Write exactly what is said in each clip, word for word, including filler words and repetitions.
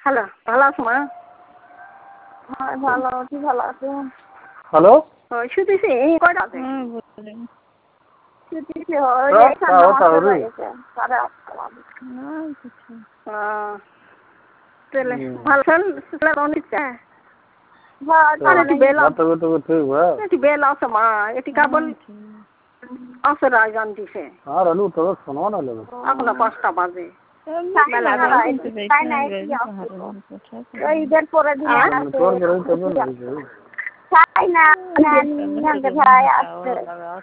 Hello, ভালো আছো মা? হ্যাঁ ভালো আছি, ভালো আছো? হ্যালো ওই শুতেছি এই কয়টা আছে? হ্যাঁ বললেন শুতেছি ওই যে ঠান্ডা মাথায় লাগেছে সাড়ে আটটা বাজে। না কিছু হ্যাঁ তাহলে ভালো চল সেটা অনেকটা হ্যাঁ তাহলে বেলা বাতা বাতা ঠিক বা এটি বেলা আছে মা এটি কেবল আছে রাজন দিছে আর আলু তো শোনো না লাগে এখন পাঁচটা বাজে ঈদের পরে দিন তোর বড় তবে না তাই না নানকে ভাই আসছে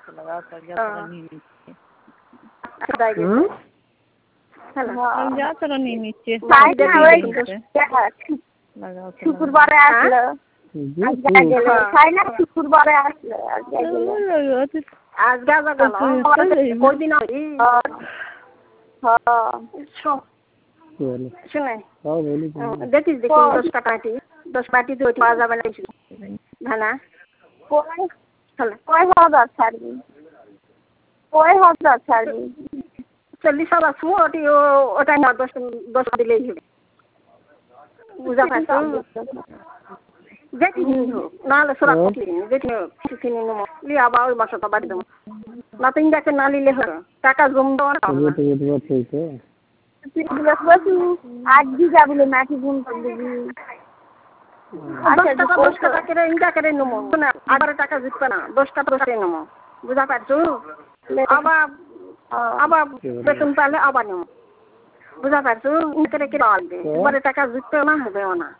হুম যা তোরা নিয়ে নিচ্ছে শুক্রবারে আসলো তাই না শুক্রবারে আসলো আজ গাজা গেল কয়দিন শুনে দেখিস দেখি দশটা কাটি দশ বাটি তো পাওয়া যাবে না না কয় হাজার ছাড়বি কয় হাজার ছাড়বি চল্লিশ হাজার শু ওটি ওটা না দশ দশ দিলেই হবে বুঝা পাচ্ছ যেটি হোক নাহলে সোরা কটি যেটি কিছু কিনে নেবো নিয়ে আবার ওই বাসাটা বাড়ি দেবো না তিন যাকে না নিলে হবে টাকা জম দেওয়া আট বিঘা বলে মাটি গুণ করে দিবি দশ টাকা দশ টাকা করে ইনকা করে নেবো আবার টাকা জিতবে না দশ টাকা দশ টাকা নেবো বুঝা পারছো আবার আবার বেতন পাইলে আবার নেবো বুঝা পারছো ইনকা করে কি আসবে এবারে টাকা জিতবেও না হবেও না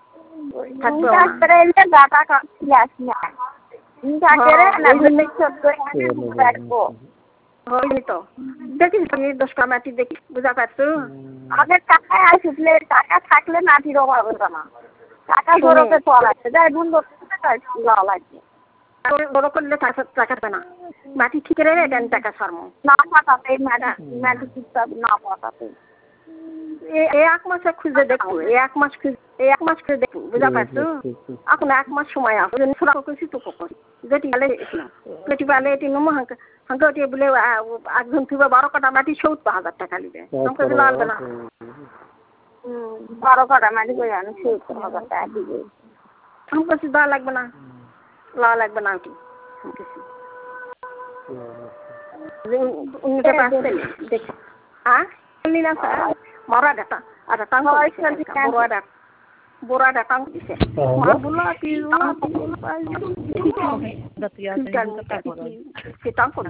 দেখিস দশটা মাটি দেখি বুঝা পারছো আগের টাকায় আসলে টাকা থাকলে মাটির অভাব হতো না টাকা ধরতে চলাচ্ছে যাই বন্ধ লাগছে বড় করলে টাকা পাবে না মাটি ঠিক রে দেন টাকা সরম না পাঠাতে মাটি ঠিক না পাঠাতে এক মাসে খুঁজে দেখো এক মাস খুঁজে এক মাস খুঁজে দেখো বুঝা পারছো এখন এক মাস সময় আছে করছি তো কখন যেটি পালে যেটি পালে এটি নমো হাঙ্কা হাঙ্কা ওটি বলে একজন তুই বারো কাটা মাটি সত্তর হাজার টাকা নিবে আমাকে দিলে আনবে না বারো কাটা মাটি করে আনি সত্তর হাজার টাকা দিবে আমার কাছে দেওয়া লাগবে না লওয়া লাগবে না ওটি উনিটা পাঁচ দেখি হ্যাঁ না স্যার মরা ডাটা আর টাং বড় ডাটা বড় ডাটা দিছে মার বলা কি সেটা কোন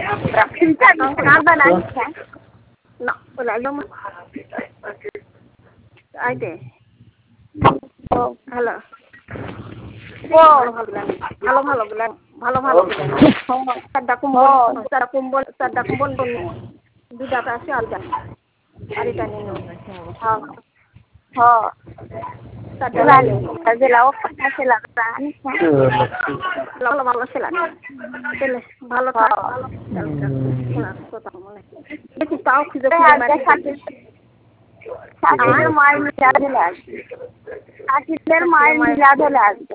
না ওলা লম আইতে হ্যালো ভালো ভালো বলেন ভালো ভালো বলেন সাদা কুম্বল সাদা কুম্বল সাদা কুম্বল দুটা আছে আলগা আরেকটা নিন হ্যাঁ হ্যাঁ সাদা লালে সাদা ওটা সেলা ভালো ভালো সেলা চলে ভালো থাক কথা মনে দেখি তাও খুঁজে খুঁজে মাটি সাকিবের মায়ের মিলা দিলে আসবে সাকিবের মায়ের মিলা দিলে আসবে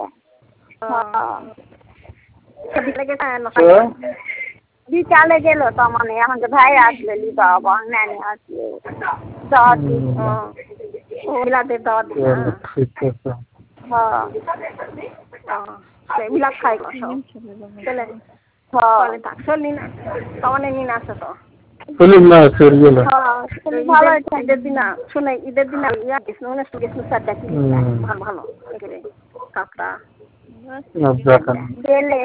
বিকালে গেল তো মানে আমাকে ভাই আসলে লিবা আবার নানি আসলে দাওয়াত মিলাতে দাওয়াত হ্যাঁ মিলা খাই চলে হ্যাঁ থাক চলি না তখন নিন আসে তো ভালো ঈদের দিন শুনে ঈদের দিন ইয়া গেছিল সাতটা ভালো ভালো কাঁকড়া বেলে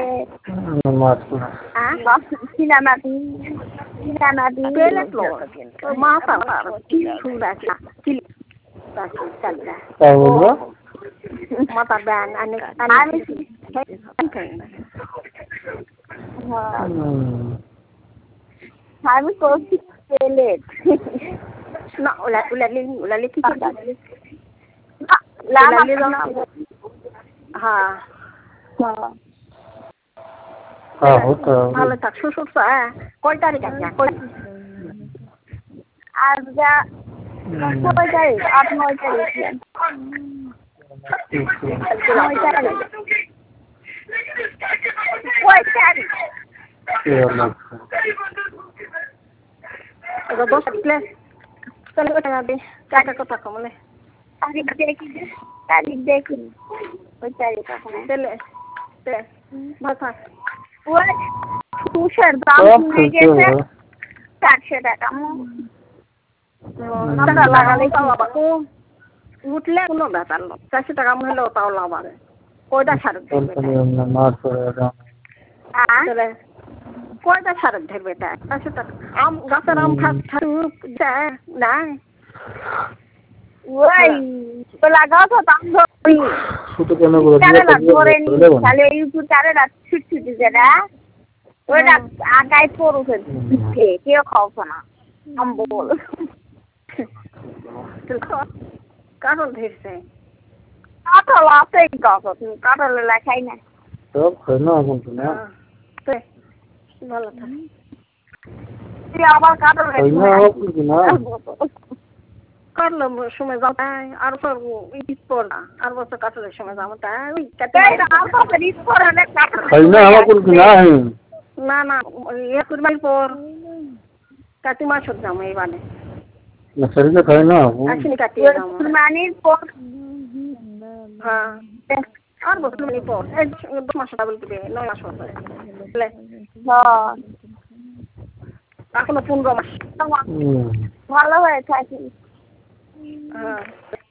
সিনামাটি সিনামাটি বেলে মাথা মাথা ব্যান আমি করছি প্লেট না ওলা ওলালি ওলালি কি হ্যাঁ ভালো থাক শ্বশুর কয় তারিখ আছে আজ যা কয় তারিখ আট নয় তারিখ নয় তারিখ কয় তারিখ দশ প্লেট চলে টাকা কথা কমলে তারিখ দেখি তারিখ দেখুন ওই তারিখ এখন তেলে তে ভাষা ওই তুষের দাম কমে গেছে চারশো টাকা টাকা লাগালে পাওয়া কম উঠলে কোনো ব্যাপার না চারশো টাকা হলেও তাও লাভ হবে কয়টা সারের ধরবে কয়টা সারের ধরবে এটা চারশো টাকা আম গাছের আম থাকুক নাই ওই লাগাও দাম ধরি ধরে নি তাহলে ইউটিউব চ্যানেল ছুট ছুটি যেটা ওইটা আগায় পড়ুছে কেউ খাওয়াছে না আম বল কাঁঠাল ধরছে কাঁঠাল আছে গাছ কাঁঠাল লেখাই না সব খাই না এখন তো না ভালো থাকে তুই আবার কাঁঠাল কাটলাম সময় যাও তাই আর ঈদ পর না আর বছর কাঁঠালের সময় যাবো তাই না না ইয়ে কুরবানির পর কাতি মাসত যাবো এইবারে খাই না কুরবানির পর হ্যাঁ আর কুরবানির পর দশ মাস ডাবল দিবে নয় মাস পরে এখনো পনেরো মাস ভালো হয়ে থাকি হ্যাঁ